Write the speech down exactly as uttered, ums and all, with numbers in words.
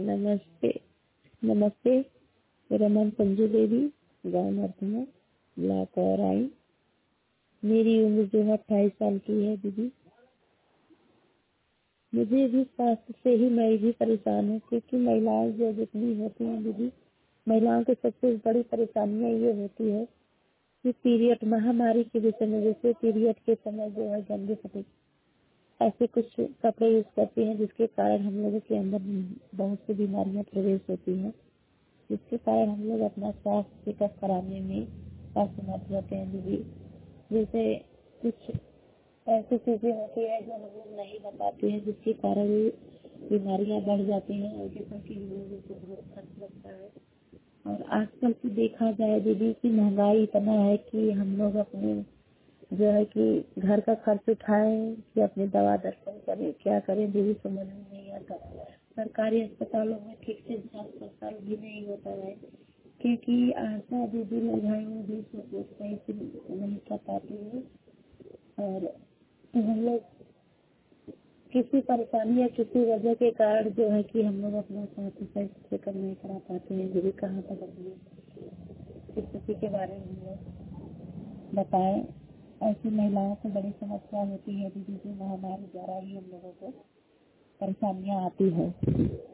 नमस्ते। नमस्ते। मेरा नाम संजू देवी, गाँव नरसिंह, ब्लॉक और आई। मेरी उम्र जो है अट्ठाईस साल की है दीदी। मुझे भी स्वास्थ्य से ही मैं भी परेशान हूँ, क्योंकि महिलाएं जो जितनी होती हैं दीदी, महिलाओं की सबसे बड़ी परेशानियाँ ये होती है कि पीरियड महामारी के विषय में, जैसे पीरियड के समय जो है गंदे कपड़े, ऐसे कुछ कपड़े यूज करते हैं, जिसके कारण हम लोगों के अंदर बहुत सी बीमारियां प्रवेश होती हैं, जिसके कारण हम लोग अपना स्वास्थ्य चेकअप कराने में असमर्थ होते हैं दीदी। जैसे कुछ ऐसी चीजें होती है जो हम लोग नहीं बताते हैं, जिसके कारण बीमारियां बढ़ जाती हैं और जैसा कि हम लोगों को बहुत खर्च लगता है। और आजकल की देखा जाए दीदी की महंगाई इतना है कि हम लोग अपने जो है कि घर का खर्च उठाएं कि अपनी दवा दर्शन करें, क्या करें दीदी समझ में नहीं आता। सरकारी अस्पतालों में ठीक से जांच पड़ताल भी नहीं होता है, क्योंकि आशा दीदी लोग हैं वो भी सही से नहीं कर पाती है। और हम लोग किसी परेशानी या किसी वजह के कारण जो है कि हम लोग अपना स्वास्थ्य सही से चेकअप नहीं करा पाते हैं दीदी। कहाँ तक अपनी स्थिति के बारे में हम लोग बताएं। ऐसी महिलाओं को बड़ी समस्या होती है दीदी, जो महामारी द्वारा ही हम लोगों को परेशानियां आती है।